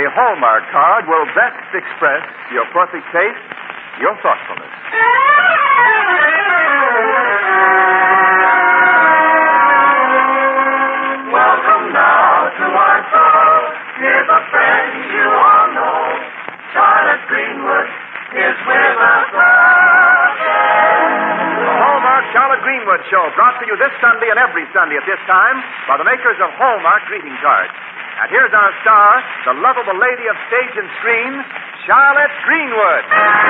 Hallmark card will best express your perfect taste, your thoughtfulness. Welcome now to our show. Here's a friend you all know. Charlotte Greenwood is with us again. The Hallmark Charlotte Greenwood Show, brought to you this Sunday and every Sunday at this time by the makers of Hallmark greeting cards. And here's our star, the lovable lady of stage and screen, Charlotte Greenwood.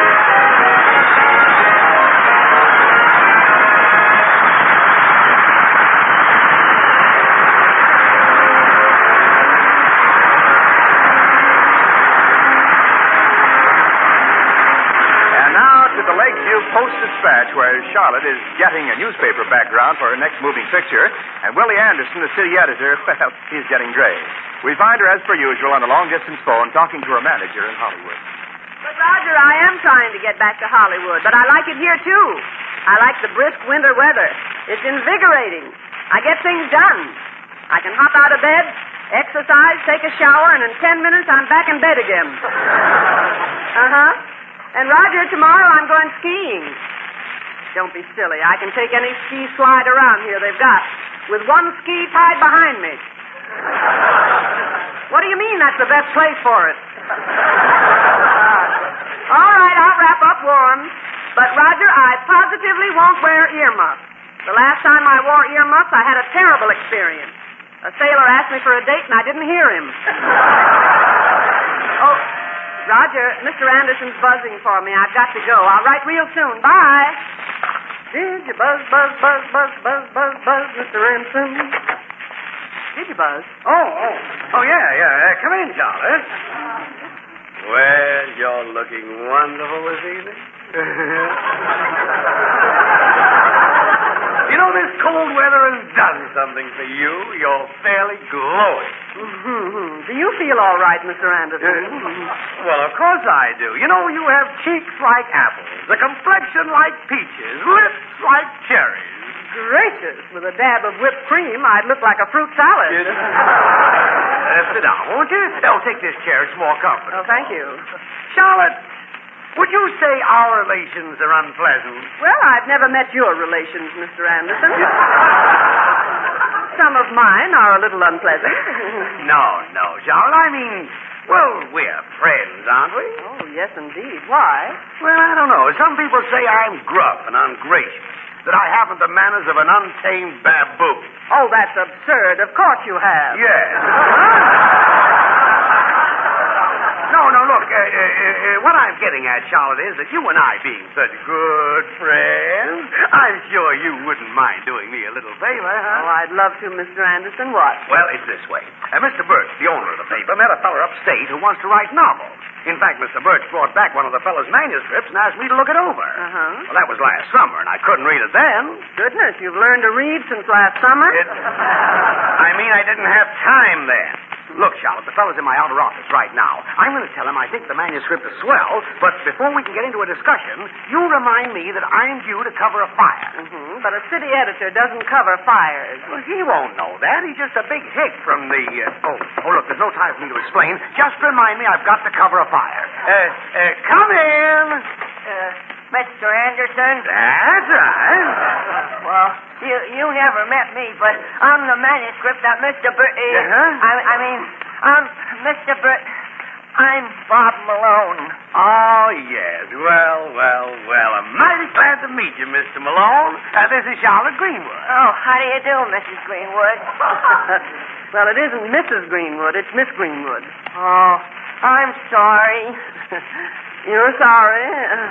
The Lakeview Post-Dispatch, where Charlotte is getting a newspaper background for her next moving picture, and Willie Anderson, the city editor, well, he's getting gray. We find her, as per usual, on the long-distance phone, talking to her manager in Hollywood. But, Roger, I am trying to get back to Hollywood, but I like it here, too. I like the brisk winter weather. It's invigorating. I get things done. I can hop out of bed, exercise, take a shower, and in 10 minutes I'm back in bed again. Uh-huh. And, Roger, tomorrow I'm going skiing. Don't be silly. I can take any ski slide around here they've got, with one ski tied behind me. What do you mean that's the best place for it? All right, I'll wrap up warm. But, Roger, I positively won't wear earmuffs. The last time I wore earmuffs, I had a terrible experience. A sailor asked me for a date, and I didn't hear him. Oh, Roger, Mr. Anderson's buzzing for me. I've got to go. I'll write real soon. Bye. Did you buzz, Mr. Anderson? Did you buzz? Oh, yeah. Come in, Charlotte. Well, you're looking wonderful this evening. You know, this cold weather has done something for you. You're fairly glowing. Mm-hmm. Do you feel all right, Mr. Anderson? Well, of course I do. You know, you have cheeks like apples, a complexion like peaches, lips like cherries. Gracious, with a dab of whipped cream, I'd look like a fruit salad. Sit down, won't you? Oh, take this chair. It's more comfortable. Oh, thank you. Charlotte, would you say our relations are unpleasant? Well, I've never met your relations, Mr. Anderson. Some of mine are a little unpleasant. No, Charlotte. I mean, well, we're friends, aren't we? Oh, yes, indeed. Why? Well, I don't know. Some people say I'm gruff and ungracious, that I haven't the manners of an untamed baboon. Oh, that's absurd. Of course you have. Yes. No, look, what I'm getting at, Charlotte, is that you and I being such good friends, I'm sure you wouldn't mind doing me a little favor, huh? Oh, I'd love to, Mr. Anderson. What? Well, it's this way. Mr. Birch, the owner of the paper, met a feller upstate who wants to write novels. In fact, Mr. Birch brought back one of the fellow's manuscripts and asked me to look it over. Uh-huh. Well, that was last summer, and I couldn't read it then. Goodness, you've learned to read since last summer? I mean, I didn't have time then. Look, Charlotte, the fellow's in my outer office right now. I'm going to tell him I think the manuscript is swell, but before we can get into a discussion, you remind me that I'm due to cover a fire. Mm-hmm. But a city editor doesn't cover fires. Well, he won't know that. He's just a big hick from the... Oh, look, there's no time for me to explain. Just remind me I've got to cover a fire. Come in. Mr. Anderson? That's right. Well, you never met me, but I'm the manuscript that Mr. Burt... Mr. Burt... I'm Bob Malone. Oh, yes. Well. I'm mighty glad to meet you, Mr. Malone. This is Charlotte Greenwood. Oh, how do you do, Mrs. Greenwood? Well, it isn't Mrs. Greenwood. It's Miss Greenwood. Oh, I'm sorry. You're sorry?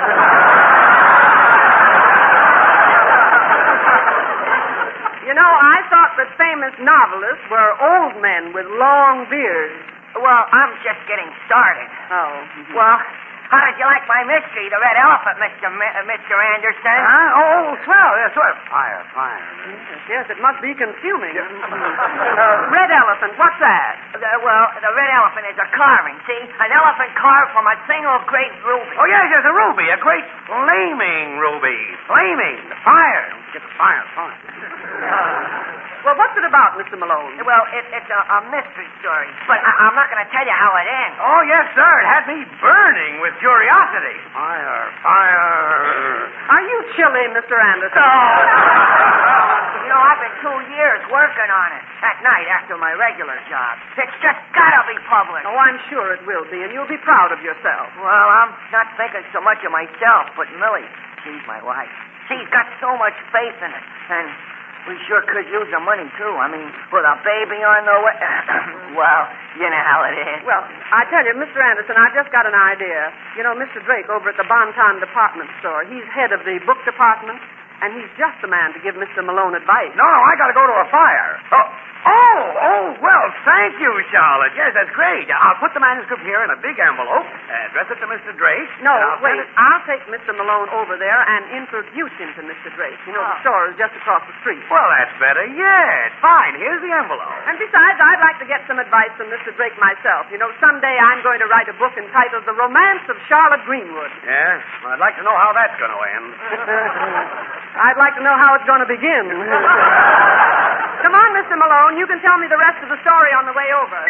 You know, I thought that famous novelists were old men with long beards. Well, I'm just getting started. Oh. Well, how did you like my mystery, The Red Elephant, Mr. Anderson? Oh, swell. Yes, swell. Fire. Yes, it must be consuming. Red Elephant, what's that? Well, the red elephant is a carving, see? An elephant carved from a single great ruby. Oh, yes, a ruby. A great flaming ruby. Flaming. The fire. Don't forget the fire. Fine. Well, what's it about, Mr. Malone? Well, it's a mystery story, but I'm not going to tell you how it ends. Oh, yes, sir. It had me burning with curiosity. Fire. Are you chilly, Mr. Anderson? You know, I've been 2 years working on it. At night, after my regular job. It's just gotta be published. Oh, I'm sure it will be, and you'll be proud of yourself. Well, I'm not thinking so much of myself, but Millie, she's my wife. She's got so much faith in it, and we sure could use the money, too. I mean, with a baby on the way. Well, you know how it is. Well, I tell you, Mr. Anderson, I just got an idea. You know, Mr. Drake over at the Bonton department store, he's head of the book department, and he's just the man to give Mr. Malone advice. No, I got to go to a fire. Well, thank you, Charlotte. Yes, that's great. I'll put the manuscript here in a big envelope, address it to Mr. Drake. No, and wait. I'll take Mr. Malone over there and introduce him to Mr. Drake. You know, the store is just across the street. Well, that's better yet. Fine, here's the envelope. And besides, I'd like to get some advice from Mr. Drake myself. You know, someday I'm going to write a book entitled The Romance of Charlotte Greenwood. Yes? Well, I'd like to know how that's going to end. I'd like to know how it's going to begin. Come on, Mr. Malone. You can tell me the rest of the story on the way over.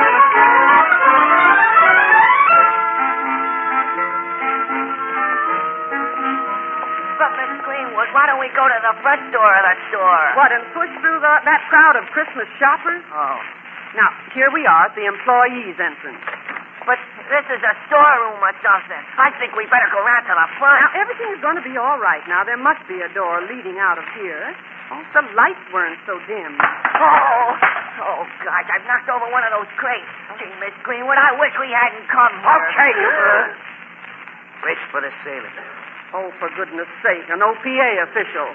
But, Miss Greenwood, why don't we go to the front door of the store? What, and push through that crowd of Christmas shoppers? Oh. Now, here we are at the employees' entrance. But this is a storeroom or something. I think we better go round to the front. Now, everything's going to be all right. Now, there must be a door leading out of here. Oh, the lights weren't so dim. Oh, gosh, I've knocked over one of those crates. Gee, Miss Greenwood, I wish we hadn't come here. Okay, reach for the ceiling. Oh, for goodness sake, an OPA official.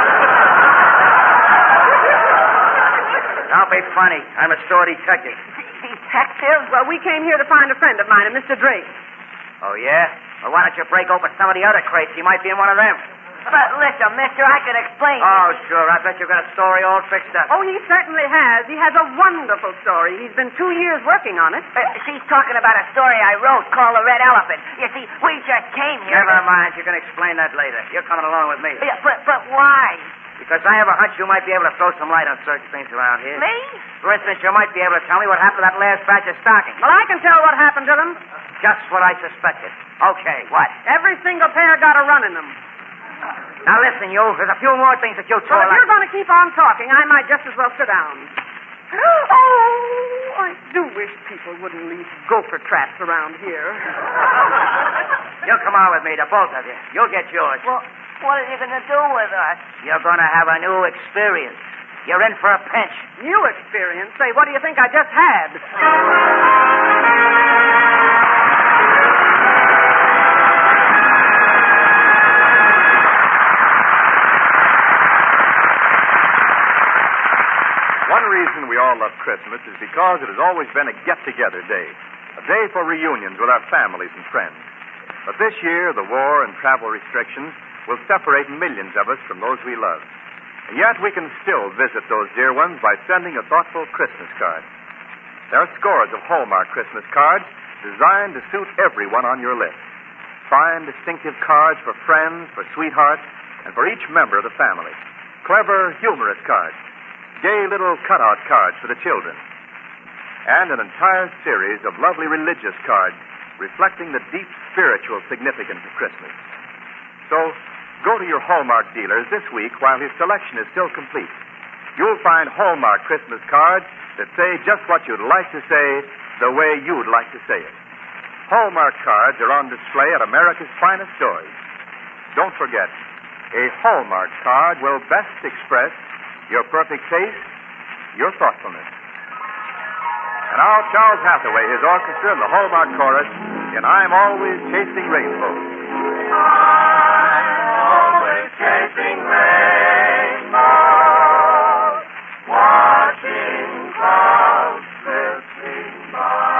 Don't be funny. I'm a store detective. Detective? Well, we came here to find a friend of mine, a Mr. Drake. Oh, yeah? Well, why don't you break open some of the other crates? He might be in one of them. But listen, mister, I can explain. Oh, sure. I bet you've got a story all fixed up. Oh, he certainly has. He has a wonderful story. He's been 2 years working on it. She's talking about a story I wrote called The Red Elephant. You see, we just came here. Never mind. You can explain that later. You're coming along with me. Yeah, but why? Because I have a hunch you might be able to throw some light on certain things around here. Me? For instance, you might be able to tell me what happened to that last batch of stockings. Well, I can tell what happened to them. Just what I suspected. Okay, what? Every single pair got a run in them. Now listen, you. There's a few more things that you told Well, if you're going to keep on talking, I might just as well sit down. Oh, I do wish people wouldn't leave gopher traps around here. You'll come on with me, the both of you. You'll get yours. Well, what are you going to do with us? You're going to have a new experience. You're in for a pinch. New experience? Say, what do you think I just had? One reason we all love Christmas is because it has always been a get-together day, a day for reunions with our families and friends. But this year, the war and travel restrictions will separate millions of us from those we love. And yet we can still visit those dear ones by sending a thoughtful Christmas card. There are scores of Hallmark Christmas cards designed to suit everyone on your list. Fine, distinctive cards for friends, for sweethearts, and for each member of the family. Clever, humorous cards. Gay little cutout cards for the children. And an entire series of lovely religious cards reflecting the deep spiritual significance of Christmas. So, go to your Hallmark dealers this week while his selection is still complete. You'll find Hallmark Christmas cards that say just what you'd like to say the way you'd like to say it. Hallmark cards are on display at America's finest stores. Don't forget, a Hallmark card will best express your perfect taste, your thoughtfulness. And now Charles Hathaway, his orchestra, and the Hallmark Chorus in I'm Always Chasing Rainbows. I'm always chasing rainbows, watching clouds drifting by.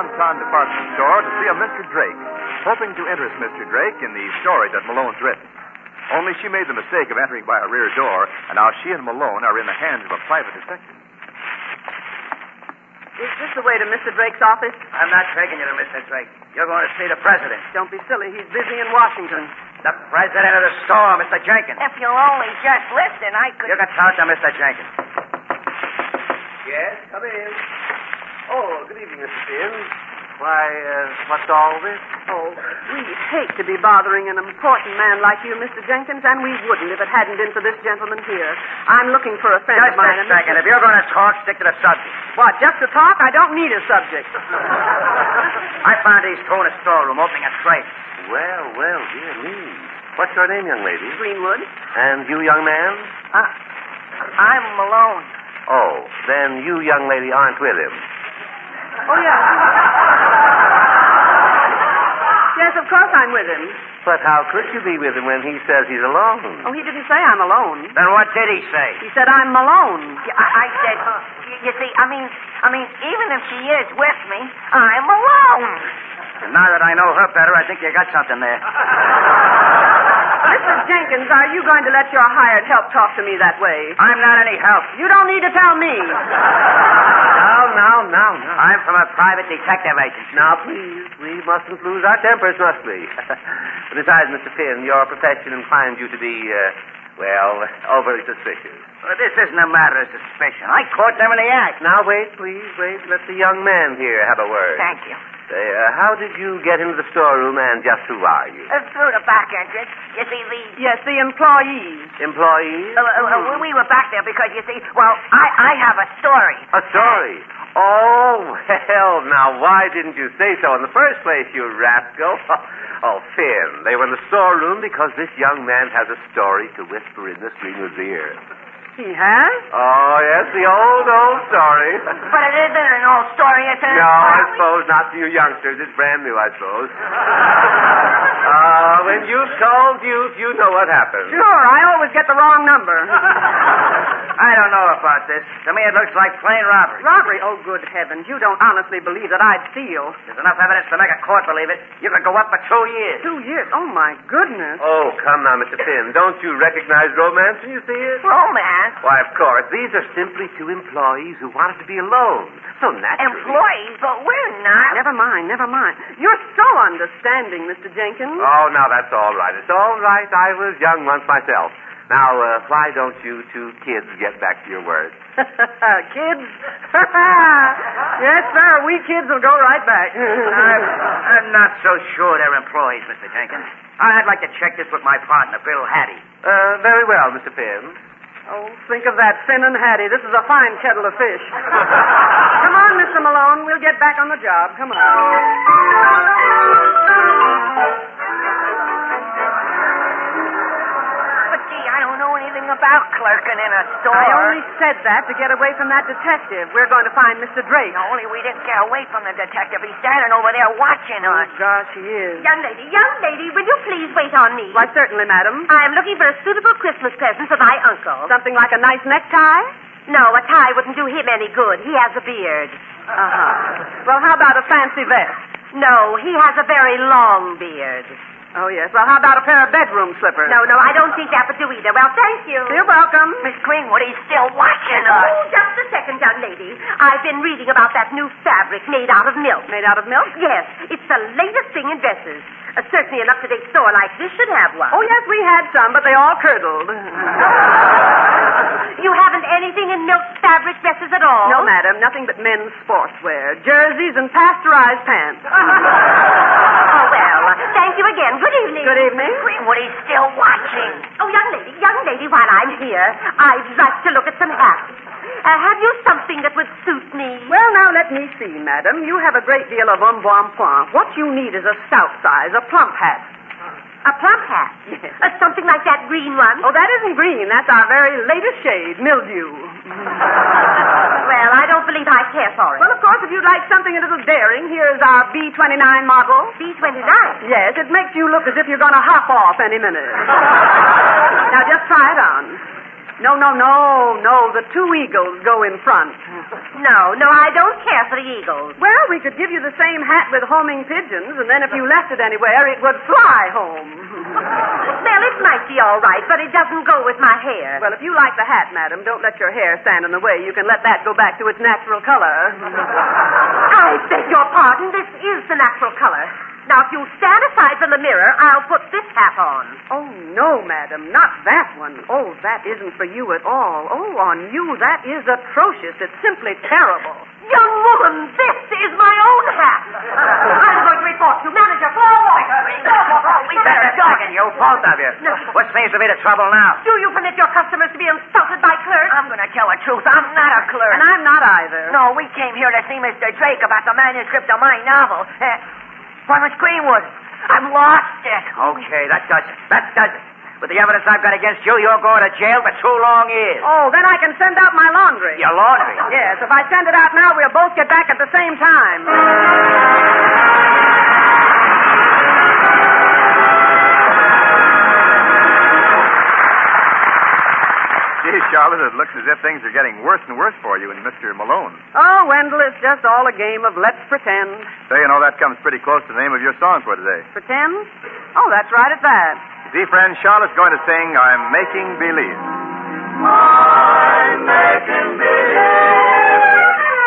Bon-Ton department store to see a Mr. Drake, hoping to interest Mr. Drake in the story that Malone's written. Only she made the mistake of entering by a rear door, and now she and Malone are in the hands of a private detective. Is this the way to Mr. Drake's office? I'm not taking you to Mr. Drake. You're going to see the president. Don't be silly. He's busy in Washington. The president of the store, Mr. Jenkins. If you'll only just listen, I could... You can talk to Mr. Jenkins. Yes, come in. Oh, good evening, Mr. Finn. Why, what's all this? Oh, we hate to be bothering an important man like you, Mr. Jenkins, and we wouldn't if it hadn't been for this gentleman here. I'm looking for a friend Just of mine. a second. If you're going to talk, stick to the subject. What, just to talk? I don't need a subject. I found these two in a storeroom opening a crate. Well, dear me. What's your name, young lady? Greenwood? And you, young man? I'm Malone. Oh, then you, young lady, aren't with him. Oh, yeah. Yes, of course I'm with him. But how could you be with him when he says he's alone? Oh, he didn't say I'm alone. Then what did he say? He said I'm Malone. Yeah, I said, you see, I mean, even if she is with me, I'm alone. Now that I know her better, I think you got something there. Mr. Jenkins, are you going to let your hired help talk to me that way? I'm not any help. You don't need to tell me. Now. I'm from a private detective agency. Now, please, we mustn't lose our tempers, must we? Besides, Mr. Finn, your profession inclines you to be, overly suspicious. Well, this isn't a matter of suspicion. I caught them in the act. Now, wait, please. Let the young man here have a word. Thank you. How did you get into the storeroom, and just who are you? Through the back entrance. You see, Yes, the employees. Employees? we were back there because, you see, I have a story. A story? Oh, well, now, why didn't you say so in the first place, you rascal? Oh, Finn, they were in the storeroom because this young man has a story to whisper in Miss Greenwood's ear. He has? Oh, yes, the old story. But it isn't an old story. It's an... No, I suppose not to you youngsters. It's brand new, I suppose. When you've told youth, you know what happens. Sure, I always get the wrong number. I don't know about this. To me, it looks like plain robbery. Robbery? Oh, good heavens. You don't honestly believe that I'd steal. There's enough evidence to make a court believe it. You could go up for 2 years. 2 years? Oh, my goodness. Oh, come now, Mr. Finn. Don't you recognize romance when you see it? Romance? Why, of course. These are simply two employees who wanted to be alone. So naturally. Employees? But we're not. Never mind. You're so understanding, Mr. Jenkins. Oh, now that's all right. It's all right. I was young once myself. Now, why don't you two kids get back to your work? Kids? Yes, sir. We kids will go right back. I'm not so sure they're employees, Mr. Jenkins. I'd like to check this with my partner, Bill Hattie. Very well, Mr. Finn. Oh, think of that, Finn and Hattie. This is a fine kettle of fish. Come on, Mr. Malone. We'll get back on the job. Come on. About clerking in a store. I only said that to get away from that detective. We're going to find Mr. Drake. Only we didn't get away from the detective. He's standing over there watching us. Oh, gosh, he is. Young lady, will you please wait on me? Why, certainly, madam. I'm looking for a suitable Christmas present for my uncle. Something like a nice necktie? No, a tie wouldn't do him any good. He has a beard. Uh-huh. Well, how about a fancy vest? No, he has a very long beard. Oh, yes. Well, how about a pair of bedroom slippers? No, I don't think that would do either. Well, thank you. You're welcome. Miss Greenwood, he's still watching us. Oh, just a second, young lady. I've been reading about that new fabric made out of milk. Made out of milk? Yes, it's the latest thing in dresses. Certainly an up-to-date store like this should have one. Oh, yes, we had some, but they all curdled. You haven't anything in milk fabric dresses at all? No, madam. Nothing but men's sportswear. Jerseys and pasteurized pants. Oh, well, thank you again. Good evening. Good evening. Greenwood, he's still watching. Oh, young lady, while I'm here, I'd like to look at some hats. Have you something that would suit me? Well, now, let me see, madam. You have a great deal of embonpoint. What you need is a stout size, a plump hat. A plump hat? Yes. Something like that green one? Oh, that isn't green. That's our very latest shade, mildew. Well, I don't believe I care for it. Well, of course, if you'd like something a little daring, here's our B-29 model. B-29? Yes, it makes you look as if you're going to hop off any minute. Now, just try it on. No. The two eagles go in front. No, I don't care for the eagles. Well, we could give you the same hat with homing pigeons, and then if you left it anywhere, it would fly home. Well, it might be all right, but it doesn't go with my hair. Well, if you like the hat, madam, don't let your hair stand in the way. You can let that go back to its natural color. I beg your pardon. This is the natural color. Now, if you stand aside from the mirror, I'll put this hat on. Oh, no, madam, not that one. Oh, that isn't for you at all. Oh, on you, that is atrocious. It's simply terrible. Young woman, this is my own hat. I'm going to report you. Manager, we better go. You, both of you. What seems to be the trouble now? Do you permit your customers to be insulted by clerks? I'm going to tell the truth. I'm not a clerk. And I'm not either. No, we came here to see Mr. Drake about the manuscript of my novel. Why, Miss Greenwood, I've lost it. Okay, that does it. With the evidence I've got against you, you're going to jail for 2 long years. Oh, then I can send out my laundry. Your laundry? Yes, if I send it out now, we'll both get back at the same time. Gee, Charlotte, it looks as if things are getting worse and worse for you and Mr. Malone. Oh, Wendell, it's just all a game of let's pretend. So, you know, that comes pretty close to the name of your song for today. Pretend? Oh, that's right at that. See, friends, Charlotte's going to sing I'm Making Believe. I'm making believe.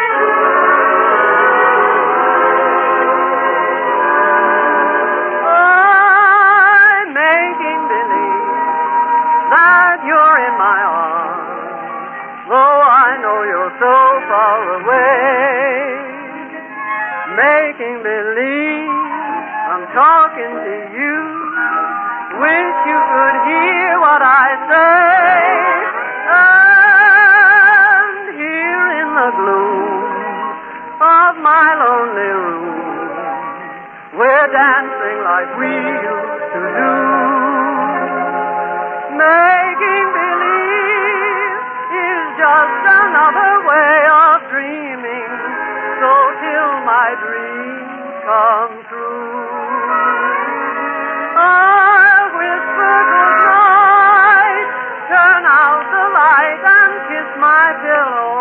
I'm making believe that you're in my arms, though I know you're so far away. Making believe I'm talking to you. Wish you could hear what I say. And here in the gloom of my lonely room, we're dancing like we used to do. Making believe is just another way of dreaming. So till my dreams come true, I'll whisper goodnight, turn out the light and kiss my pillow.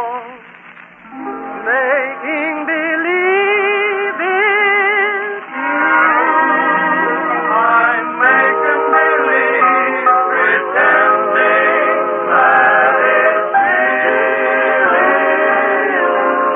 Making believe it's you. I'm making believe, pretending that it's really you.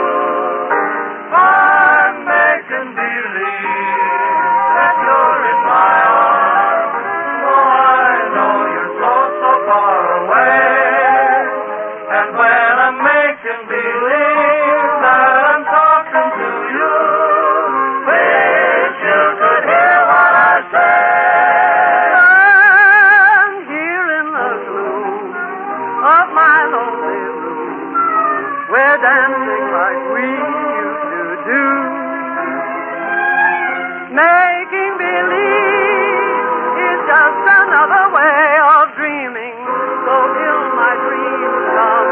I'm making believe that you're in my arms, though I know you're so far away. And when I'm making believe that I'm talking to you, wish you could hear what I say. And here in the gloom of my lonely room, we're dancing like we used to do. Making believe is just another way of dreaming, so till my dreams come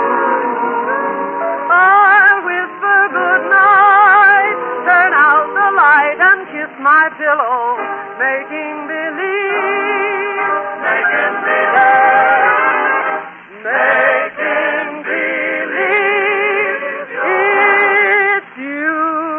true, I'll whisper goodnight, turn out the light and kiss my pillow. Making believe, Making believe, making believe it's you.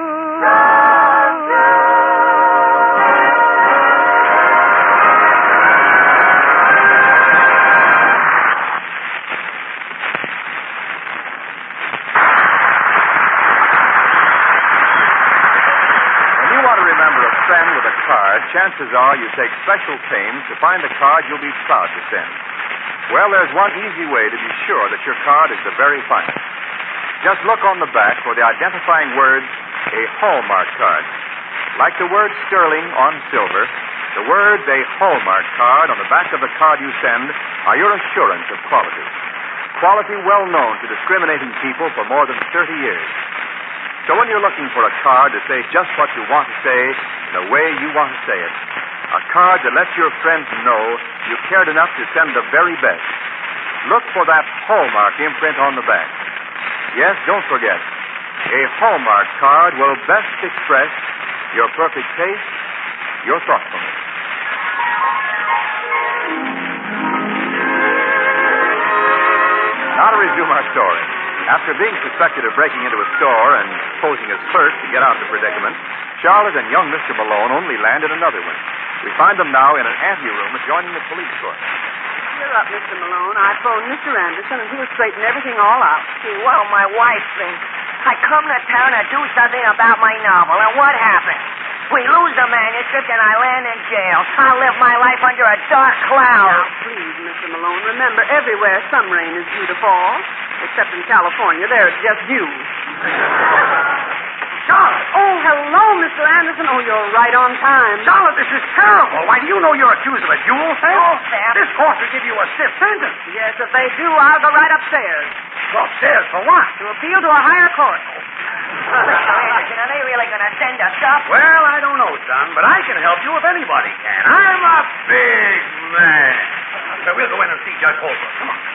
When you want to remember a friend with a card, chances are you take special pains to find a card you'll be proud to send. Well, there's one easy way to be sure that your card is the very finest. Just look on the back for the identifying words, a Hallmark card. Like the word sterling on silver, the words a Hallmark card on the back of the card you send are your assurance of quality. Quality well known to discriminating people for more than 30 years. So when you're looking for a card to say just what you want to say in the way you want to say it, a card that lets your friends know you cared enough to send the very best, look for that Hallmark imprint on the back. Yes, don't forget, a Hallmark card will best express your perfect taste, your thoughtfulness. story. After being suspected of breaking into a store and posing as clerk to get out of the predicament, Charlotte and young Mr. Malone only landed another one. We find them now in an anteroom adjoining the police court. Cheer up, Mr. Malone. I phoned Mr. Anderson, and he'll straighten everything all out. Gee, well, my wife thinks I come to town to do something about my novel, and what happens? We lose the manuscript, and I land in jail. I live my life under a dark cloud. Now, please, Mr. Malone, remember, everywhere some rain is due to fall. Except in California. There it's just due. Charlotte! Oh, hello, Mr. Anderson. Oh, you're right on time. Charlotte, this is terrible. Why, do you know you're accused of a jewel theft? Oh, theft? This court will give you a stiff sentence. Yes, if they do, I'll go right upstairs. Go upstairs for what? To appeal to a higher court. Mr. Anderson, are they really going to send us up? Well, I don't know, son, but I can help you if anybody can. I'm a big man. So we'll go in and see Judge Holbrook. Come on.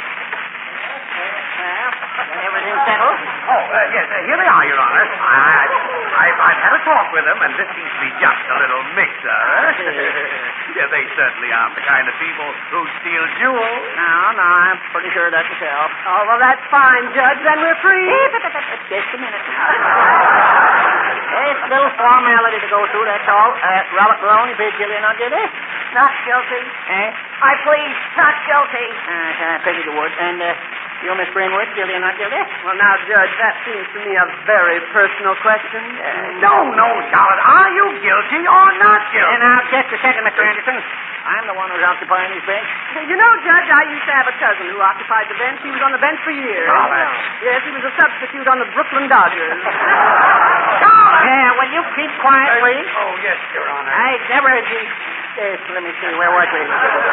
Everything settled? Oh, yes, here they are, Your Honor. I've had a talk with them, and this seems to be just a little mix-up. Yeah, they certainly aren't the kind of people who steal jewels. No, I'm pretty sure that's yourself. Oh, well, that's fine, Judge. Then we're free. Just a minute. It's a little formality to go through, that's all. Robert Malone, you plead guilty or not guilty? Not guilty. I plead not guilty. I figured you would. And, you, Miss Greenwood, guilty or not guilty? Well, now, Judge, that seems to me a very personal question. No, Charlotte. Are you guilty or not guilty? And now, just a second, Mr. Anderson. I'm the one who's occupying this bench. You know, Judge, I used to have a cousin who occupied the bench. He was on the bench for years. Charlotte. Yes, he was a substitute on the Brooklyn Dodgers. Charlotte! Will you keep quiet, please? Oh, yes, Your Honor. I never had you... let me see, where was we?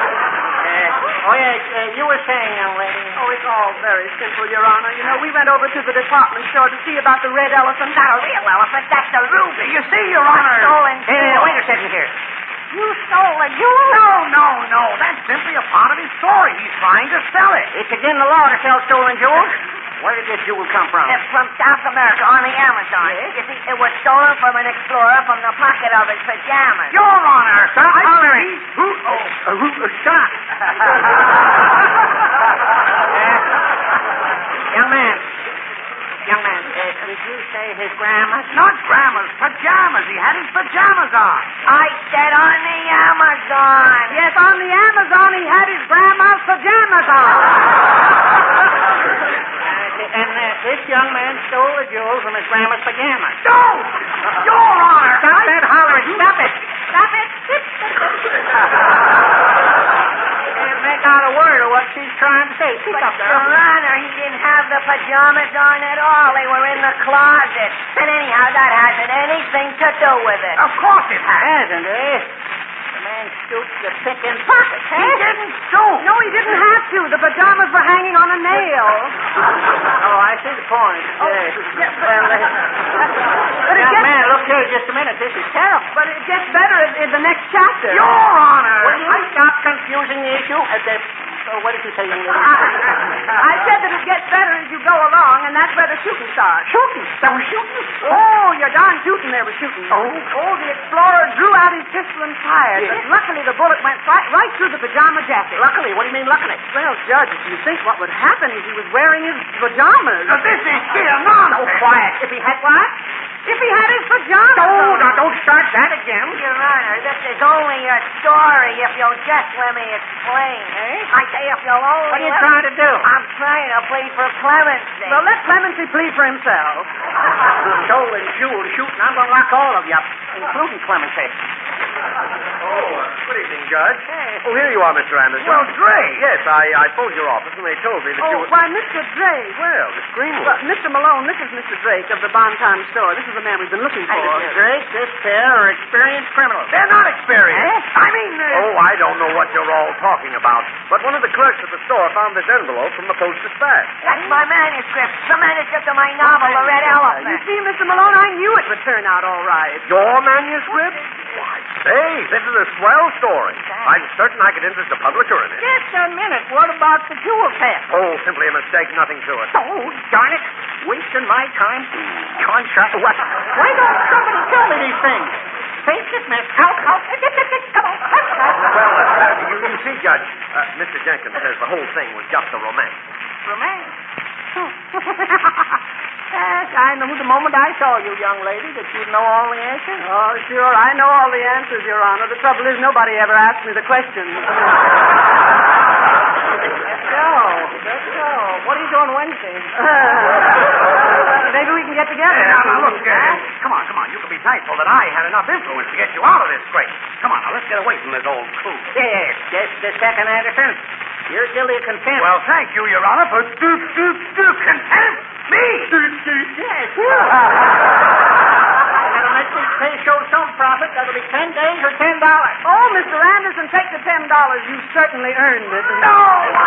You were saying, young lady... Oh, it's all very simple, Your Honor. You know, we went over to the department store to see about the red elephant. Not a real elephant, that's the ruby. You see, Your Honor. Stolen jewel. Wait a second here. You stole a jewel? No. That's simply a part of his story. He's trying to sell it. It's against the law to sell stolen jewels. Where did this jewel come from? It's from South America on the Amazon. Yes? You see, it was stolen from an explorer from the pocket of his pajamas. Your Honor, sir. Shot. Young man, did you say his grandma? Not grandma's, pajamas. He had his pajamas on. I said on the Amazon. Yes, on the Amazon he had his grandma's pajamas on. And this young man stole the jewels from his grandma's pajamas. No! Your Honor! Stop that hollering. Stop it. Stop it. Can't make out a word of what she's trying to say. Speak But, up, Your girl. Honor, he didn't have the pajamas on at all. They were in the closet. And anyhow, that hasn't anything to do with it. Of course it has. Hasn't it? The man stooped to pick in pockets, He eh? didn't stoop. No, he didn't have to. The pajamas were hanging on a nail. Oh, I see the point. Yes. Well, But it young gets, man, look here just a minute. This is terrible. but it gets better in the next chapter. Your Honor! Will you stop confusing the issue? What did you say, young lady? I said that it gets better as you go along, and that's where the shooting starts. Shooting. That was shooting. Oh, you're darn shooting there was shooting. Oh, the explorer drew out his pistol and fired, Yes. but luckily the bullet went right through the pajama jacket. Luckily? What do you mean luckily? Well, Judge, if you think what would happen if he was wearing his pajamas. Now, this is sheer nonsense. Oh, quiet. If he had what? If he had his pajamas Oh, on. now don't start that again. Your Honor, this is only a story if you'll just let me explain. I say if you'll only What are you let trying to do? I'm trying to plead for clemency. Well, let Clemency plead for himself. Stolen jewels, shooting. I'm going to lock all of you up, including Clemency. Good evening, Judge. Oh, here you are, Mr. Anderson. Well, Dre. Yes, I phoned your office, and they told me that you Oh, were... why, Mr. Drake. Well, Miss Greenwood. Well, Mr. Malone, this is Mr. Drake of the Bonton store. This is the man we've been looking for. Mr. Drake, this pair are experienced criminals. They're not experienced. I mean... Oh, I don't know what you're all talking about, but one of the clerks at the store found this envelope from the Post Dispatch. That's my manuscript. The manuscript of my novel, The Red You Elephant. see, Mr. Malone, I knew it would turn out all right. Your manuscript? Why, say, this is a swell story. I'm certain I could interest the publisher in it. Just a minute. What about the jewel theft? Oh, simply a mistake, nothing to it. Oh, darn it. Wasting my time. Contract. What? Why don't somebody tell me these things? Face it, miss. Out. Come on. Well, you see, Judge, Mr. Jenkins says the whole thing was just a romance. Romance. Yes, I knew the moment I saw you, young lady, that you'd know all the answers. Oh, sure, I know all the answers, Your Honor. The trouble is nobody ever asked me the questions. Let's go. What are you doing Wednesday? Maybe we can get together. Now, look, come on. You can be thankful that I had enough influence to get you out of this scrape. Come on, now, let's get away from this old coot. Yes, just a second, Anderson. You're guilty of contempt. Well, thank you, Your Honor, for contempt. Me? Yes. That'll make this pay show some profit. That'll be 10 days or $10. Oh, Mr. Anderson, take the $10. You certainly earned it. No!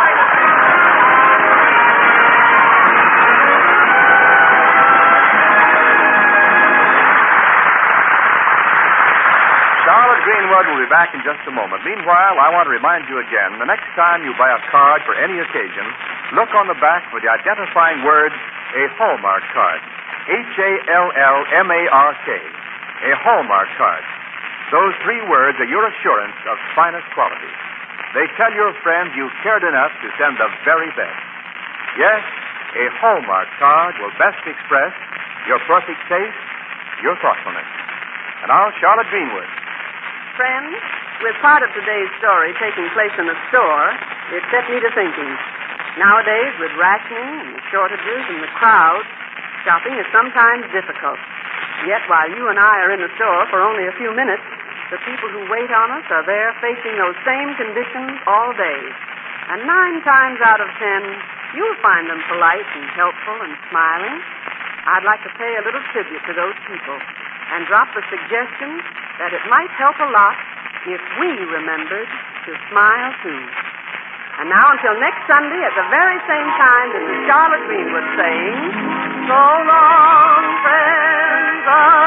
Charlotte Greenwood will be back in just a moment. Meanwhile, I want to remind you again, the next time you buy a card for any occasion, look on the back for the identifying word, a Hallmark card. Hallmark. A Hallmark card. Those 3 words are your assurance of finest quality. They tell your friends you cared enough to send the very best. Yes, a Hallmark card will best express your perfect taste, your thoughtfulness. And now, Charlotte Greenwood. Friends, with part of today's story taking place in a store, it set me to thinking. Nowadays, with rationing and shortages and the crowd, shopping is sometimes difficult. Yet, while you and I are in the store for only a few minutes, the people who wait on us are there facing those same conditions all day. And 9 times out of 10, you'll find them polite and helpful and smiling. I'd like to pay a little tribute to those people and drop the suggestion that it might help a lot if we remembered to smile, too. And now, until next Sunday at the very same time, this is Charlotte Greenwood saying, so long, friends,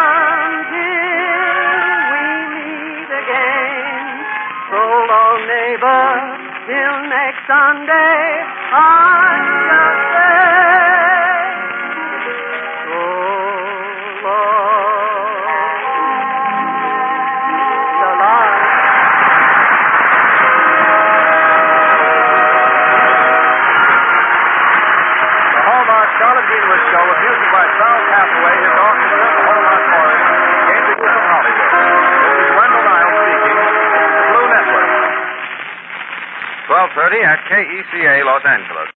until we meet again. So long, neighbor, till next Sunday, I just say, so long. Charlotte Greenwood Show with music by Charles Hathaway, his orchestra, the Hallmark Chorus, came to you from Hollywood. This is Wendell Niles speaking. Blue Network. 12:30 at KECA, Los Angeles.